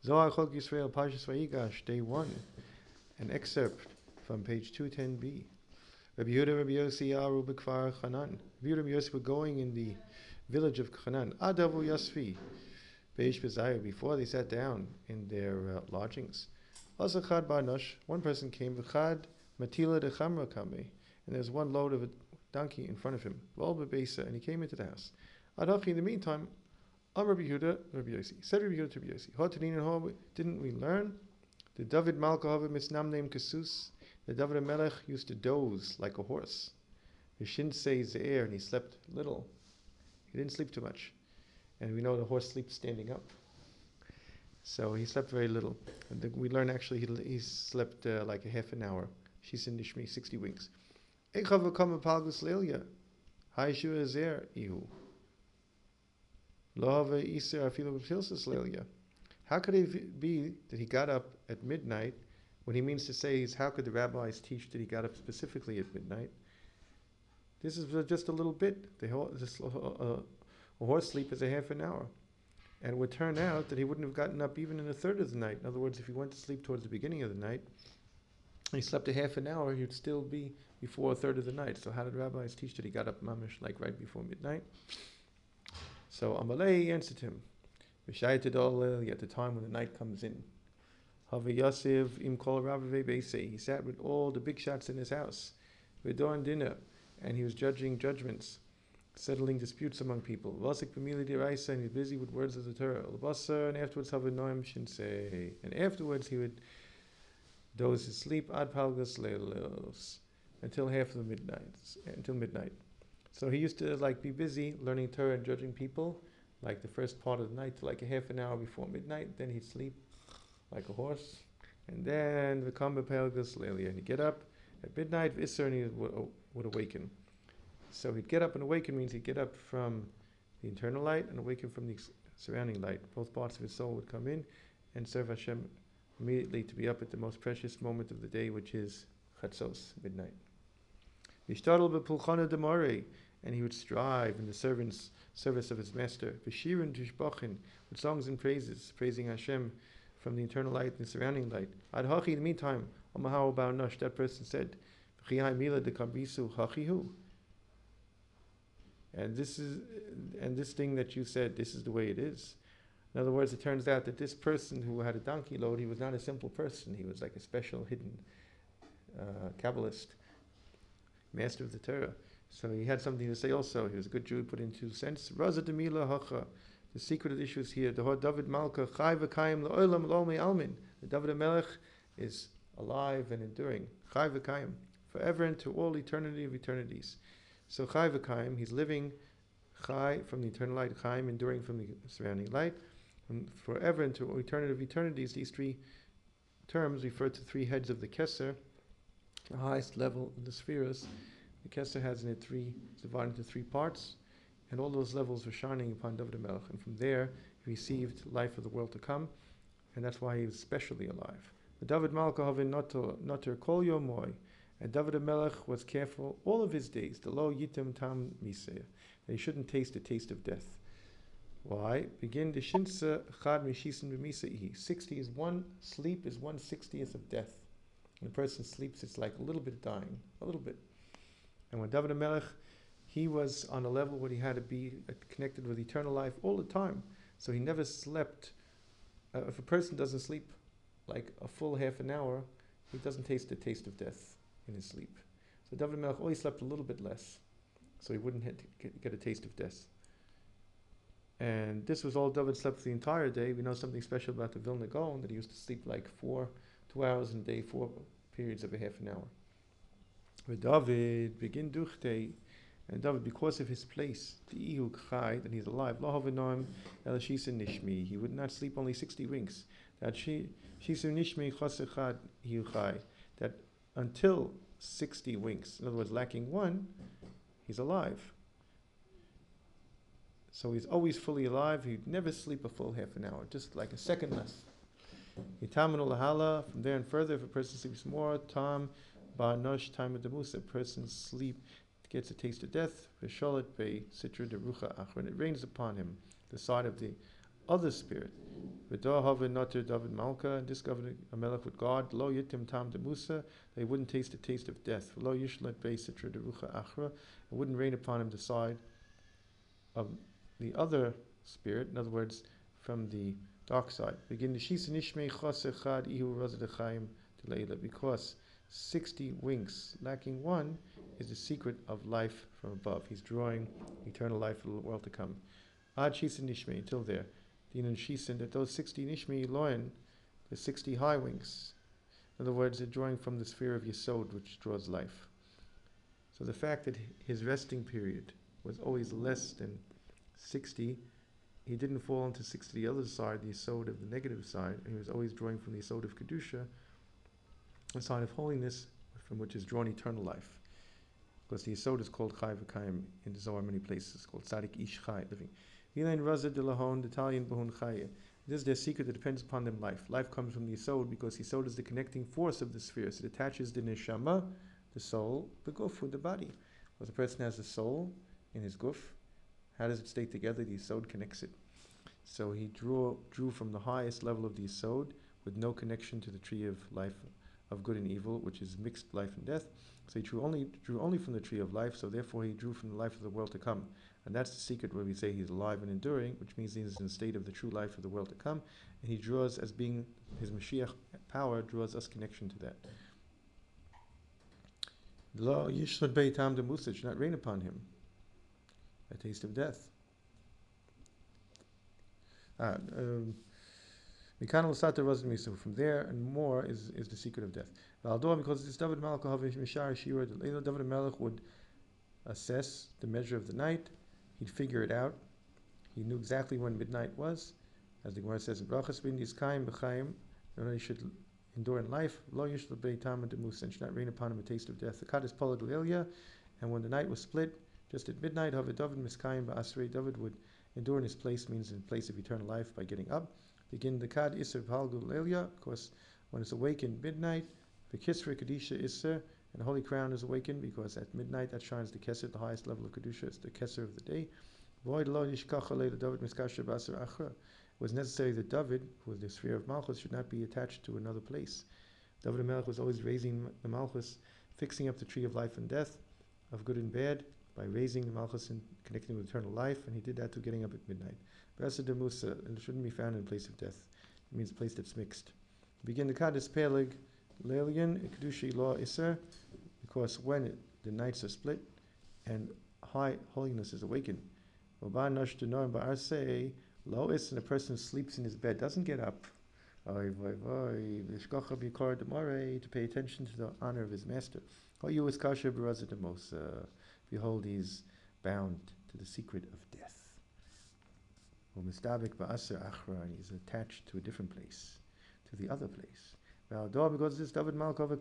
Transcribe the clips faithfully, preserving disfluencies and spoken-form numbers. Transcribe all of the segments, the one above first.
Zohar Chok Yisrael, Parshas Vayigash, day one, an excerpt from page two ten b. Rabbi Yehuda, Rabbi Yossi, Yaru B'Kfar Chanan. Rabbi Yehuda, Rabbi Yossi were going in the village of Chanan. Adavu Yasfi, Beish Bezayu, before they sat down in their uh, lodgings. Asachad Barnosh, one person came, V'chad Matila de Chamra Kame, and there's one load of a donkey in front of him. Vol B'Beisa, and he came into the house. Adachi, in the meantime, Am Rabbi Yehuda, Rabbi Yossi. Said Rabbi Yehuda to Rabbi Yossi, Hotanin and didn't we learn? The David Malka Hava Misnam named Kasus. The David Melech used to doze like a horse. Vishin says the air, and he slept little. He didn't sleep too much. And we know the horse sleeps standing up. So he slept very little. And the, we learn actually he, he slept uh, like a half an hour. She's in Nishmi, sixty winks. Echav Kama Palgus Lelia. Haishu Ezer Ihu. How could it be that he got up at midnight when he means to say is how could the rabbis teach that he got up specifically at midnight? This is just a little bit. The whole, this, uh, uh, a horse sleep is a half an hour. And it would turn out that he wouldn't have gotten up even in a third of the night. In other words, if he went to sleep towards the beginning of the night, and he slept a half an hour, he'd still be before a third of the night. So how did rabbis teach that he got up mamish like right before midnight? So Amalei answered him, at the time when the night comes in. He sat with all the big shots in his house. We're dinner, and he was judging judgments, settling disputes among people. And he was busy with words of the Torah. And afterwards, and afterwards he would doze his sleep until half of the midnight, until midnight. So he used to like be busy learning Torah and judging people, like the first part of the night, to like a half an hour before midnight. Then he'd sleep like a horse, and then the Kamba Pelgus Lelia, and he'd get up at midnight. Isser, and he would, would awaken. So he'd get up and awaken means he'd get up from the internal light and awaken from the surrounding light. Both parts of his soul would come in and serve Hashem immediately to be up at the most precious moment of the day, which is Chatzos, midnight. Vishtadol b'pulchana demare. And he would strive in the servant's service of his master. V'shirin tishbachin, with songs and praises, praising Hashem from the internal light and the surrounding light. Ad hachi, in the meantime, Omahaw Ba'anosh, that person said, V'chiyai mila de kambisu hachihu. And this is, and this thing that you said, this is the way it is. In other words, it turns out that this person who had a donkey load, he was not a simple person. He was like a special hidden uh, Kabbalist, master of the Torah. So he had something to say also. He was a good Jew, put in two cents. Raza demila hacha. The secret of the issue is here. The David Malka chai v'kayim la'olam lo me'almin. The David Melech is alive and enduring. Chai v'kayim. Forever and to all eternity of eternities. So chai v'kayim, he's living chai from the eternal light, chayim enduring from the surrounding light. And forever and to eternity of eternities, these three terms refer to three heads of the Keser, the highest level of the spheres. The Keser has in it three, it's divided into three parts, and all those levels were shining upon David Melech, and from there he received life of the world to come, and that's why he was specially alive. The David Malka havin noter kol yomoy, and David Melech was careful all of his days, the lo yitim tam miseh, that he shouldn't taste the taste of death. Why? Begin the shinsa chad mishisin b'miseihi. Sixty is one sleep is one sixtieth of death. When a person sleeps, it's like a little bit dying, a little bit. And when David Melech, he was on a level where he had to be connected with eternal life all the time. So he never slept. Uh, if a person doesn't sleep like a full half an hour, he doesn't taste the taste of death in his sleep. So David Melech always slept a little bit less, so he wouldn't get, get a taste of death. And this was all David slept the entire day. We know something special about the Vilna Gaon, that he used to sleep like four, two hours a day, four periods of a half an hour. With David, begin duchte, and David, because of his place, the ihu chai, that he's alive, lo havinoim el shisa nishmi, he would not sleep only sixty winks. That shisa nishmi chosechad ihu chai, that until sixty winks, in other words, lacking one, he's alive. So he's always fully alive. He'd never sleep a full half an hour, just like a second less. Yitamanu lahala, from there and further, if a person sleeps more, tam ba'anosh time of the musa, a person's sleep gets a taste of death. V'sholet be sitra derucha ach, when it rains upon him, the side of the other spirit. V'dah hava noter David Malka, and this governor Amelech with God, lo yitim tam de Musa, they wouldn't taste the taste of death. Lo yishlet beisitra derucha achra, it wouldn't rain upon him the side of the other spirit, in other words, from the dark side. Begin the shisa nishmei chas echad ihu razadachayim teleila, because sixty winks, lacking one, is the secret of life from above. He's drawing eternal life for the world to come. Ad shisa nishmei, until there. Dinan shisin, that those sixty nishmei loin, the sixty high wings. In other words, they're drawing from the sphere of Yesod, which draws life. So the fact that his resting period was always less than sixty, he didn't fall into sixty the other side, the Yesod of the negative side, and he was always drawing from the Yesod of Kedusha, the side of holiness, from which is drawn eternal life. Because the Yesod is called Chai V'Kayim in the Zohar many places, called Tzadik Ish Chai, living. This is their secret that depends upon them life. Life comes from the Yesod because Yesod is the connecting force of the spheres. It attaches the neshama, the soul, the guf, with the body. When the person has a soul in his guf, how does it stay together? The Yesod connects it. So he drew drew from the highest level of the Yesod with no connection to the tree of life, of good and evil, which is mixed life and death. So he drew only drew only from the tree of life, so therefore he drew from the life of the world to come. And that's the secret where we say he's alive and enduring, which means he's in the state of the true life of the world to come. And he draws, as being his Mashiach power, draws us connection to that. Lo yishlad beitam de Musa, should not rain upon him a taste of death. Ah, um, from there and more is, is the secret of death. Because this David Melech would assess the measure of the night, he'd figure it out. He knew exactly when midnight was. As the Gemara says, Brachas b'indis kaim b'chaim, not only should endure in life, lo yishlo beitam de Musa, and should not rain upon him a taste of death. The Kaddish Pola Galilia, and when the night was split, just at midnight, David miskayim ba'asrei, David would endure in his place, means in place of eternal life, by getting up. Begin the Kad Isser Pal Galilia, of course, when it's awakened midnight, the Kisra Kadisha Isser, and the Holy Crown is awakened, because at midnight that shines the Keser, the highest level of Kedusha, it's the Keser of the day. It was necessary that David, who was the sphere of Malchus, should not be attached to another place. David Melech was always raising the Malchus, fixing up the tree of life and death, of good and bad, by raising the Malchus and connecting with eternal life, and he did that to getting up at midnight. Brasa de Musa, and it shouldn't be found in a place of death. It means a place that's mixed. Begin the Kaddish Pelig, Leilian, Kedushi Law Isser, because when it, the nights are split and high holiness is awakened, Lo is, and a person sleeps in his bed, doesn't get up to pay attention to the honor of his master. Behold, he's bound to the secret of death. And he's attached to a different place, to the other place. Because this David Malkov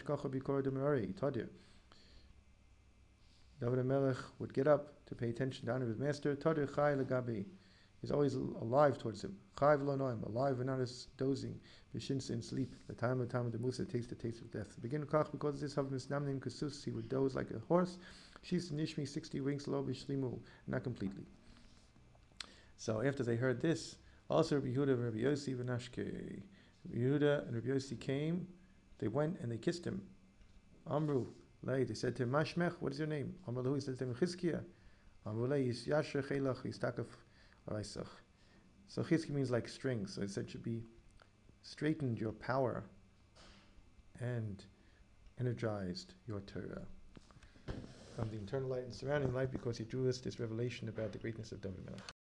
David Melech would get up to pay attention to the honor of his master. He's always alive towards him. Alive and not as dozing. Bishinsa in sleep. The time of time of the Musa takes the taste of death. Begin kach, because this Havmis Namnim Kasus, he would doze like a horse. She's Nishmi sixty wings lo bishlimu, not completely. So after they heard this, also Rabbi Yehuda and Rabbi Yossi v'Nashke. Rabbi Yehuda and Rabbi Yossi came, they went and they kissed him. Amru, they said to him, Mashmech, what is your name? Amru, he said to him, Chizkiah. Amru, Yasher Chelach, Yistakaf, Araisach. So Chizki means like strings, so it said should be straightened your power and energized your Torah. From the internal light and surrounding light, because he drew us this revelation about the greatness of David Melech.